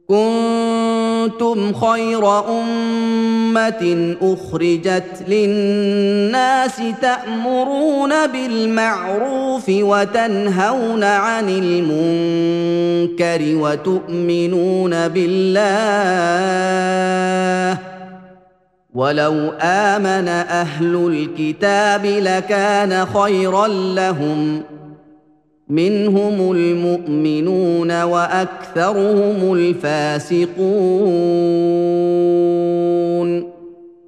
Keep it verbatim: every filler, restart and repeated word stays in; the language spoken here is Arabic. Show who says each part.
Speaker 1: كنتم خير أمة أخرجت للناس تأمرون بالمعروف وتنهون عن المنكر وتؤمنون بالله ولو آمن أهل الكتاب لكان خيرا لهم منهم المؤمنون وأكثرهم الفاسقون